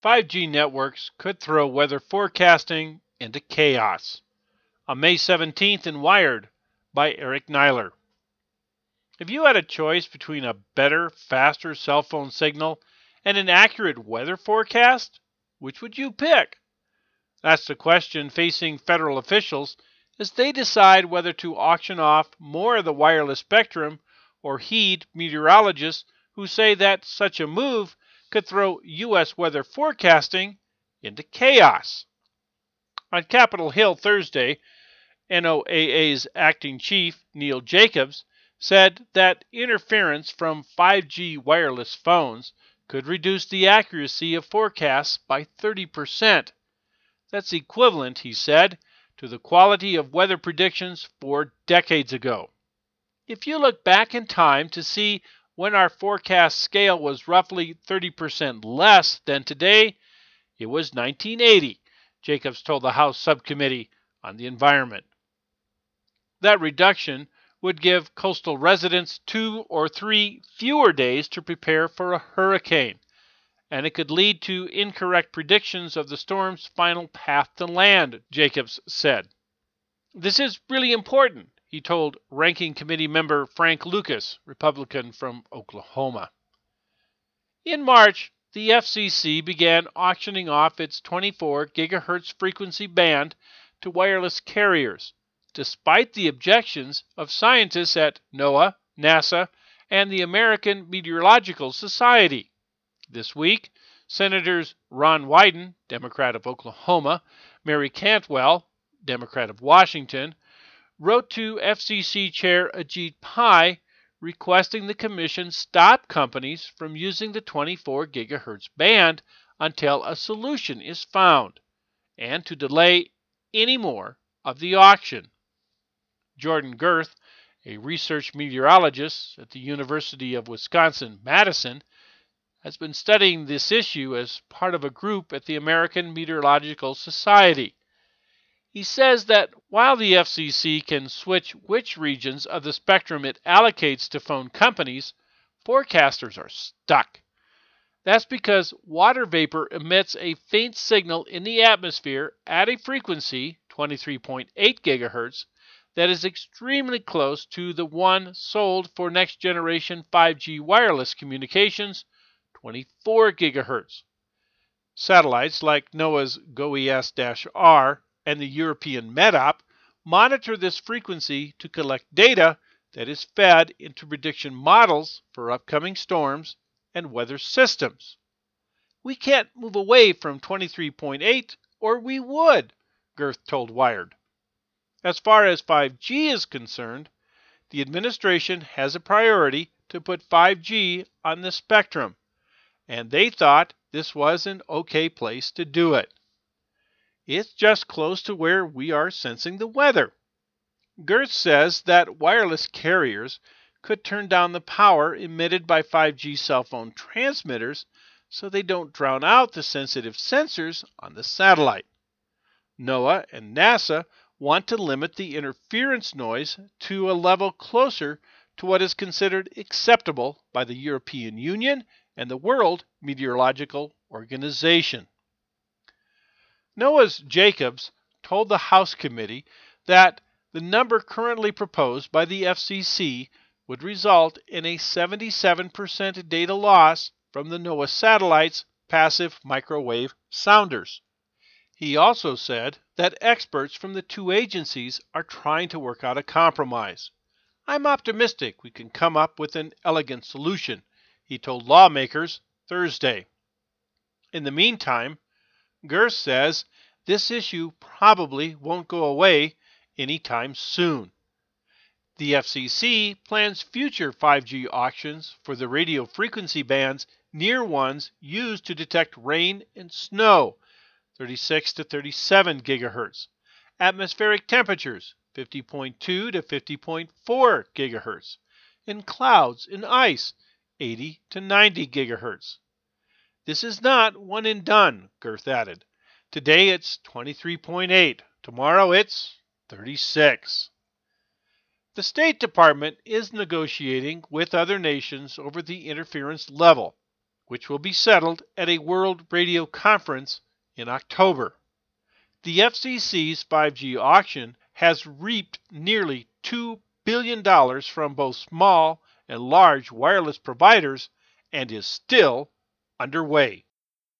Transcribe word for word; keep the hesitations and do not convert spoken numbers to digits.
five G networks could throw weather forecasting into chaos. On May seventeenth in Wired by Eric Nyler. If you had a choice between a better, faster cell phone signal and an accurate weather forecast, which would you pick? That's the question facing federal officials as they decide whether to auction off more of the wireless spectrum or heed meteorologists who say that such a move could throw U S weather forecasting into chaos. On Capitol Hill Thursday, N O A A's acting chief, Neil Jacobs, said that interference from five G wireless phones could reduce the accuracy of forecasts by thirty percent. That's equivalent, he said, to the quality of weather predictions four decades ago. If you look back in time to see when our forecast scale was roughly thirty percent less than today, it was nineteen eighty, Jacobs told the House Subcommittee on the Environment. That reduction would give coastal residents two or three fewer days to prepare for a hurricane, and it could lead to incorrect predictions of the storm's final path to land, Jacobs said. This is really important, he told Ranking Committee member Frank Lucas, Republican from Oklahoma. In March, the F C C began auctioning off its twenty-four gigahertz frequency band to wireless carriers, despite the objections of scientists at NOAA, NASA, and the American Meteorological Society. This week, Senators Ron Wyden, Democrat of Oklahoma, Mary Cantwell, Democrat of Washington, wrote to F C C Chair Ajit Pai requesting the Commission stop companies from using the twenty-four gigahertz band until a solution is found, and to delay any more of the auction. Jordan Girth, a research meteorologist at the University of Wisconsin-Madison, has been studying this issue as part of a group at the American Meteorological Society. He says that while the F C C can switch which regions of the spectrum it allocates to phone companies, forecasters are stuck. That's because water vapor emits a faint signal in the atmosphere at a frequency, twenty-three point eight gigahertz, that is extremely close to the one sold for next-generation five G wireless communications, twenty-four gigahertz. Satellites like NOAA's GOES-R and the European MEDOP monitor this frequency to collect data that is fed into prediction models for upcoming storms and weather systems. We can't move away from twenty-three point eight, or we would, Girth told Wired. As far as five G is concerned, the administration has a priority to put five G on the spectrum, and they thought this was an okay place to do it. It's just close to where we are sensing the weather. Girth says that wireless carriers could turn down the power emitted by five G cell phone transmitters so they don't drown out the sensitive sensors on the satellite. NOAA and NASA want to limit the interference noise to a level closer to what is considered acceptable by the European Union and the World Meteorological Organization. NOAA's Jacobs told the House Committee that the number currently proposed by the F C C would result in a seventy-seven percent data loss from the NOAA satellite's passive microwave sounders. He also said that experts from the two agencies are trying to work out a compromise. I'm optimistic we can come up with an elegant solution, he told lawmakers Thursday. In the meantime, Girth says this issue probably won't go away anytime soon. The F C C plans future five G auctions for the radio frequency bands near ones used to detect rain and snow, thirty-six to thirty-seven gigahertz, atmospheric temperatures, fifty point two to fifty point four gigahertz, and clouds and ice, eighty to ninety gigahertz. This is not one and done, Girth added. Today it's twenty-three point eight. Tomorrow it's thirty-six. The State Department is negotiating with other nations over the interference level, which will be settled at a World Radio Conference in October. The F C C's five G auction has reaped nearly two billion dollars from both small and large wireless providers and is still underway.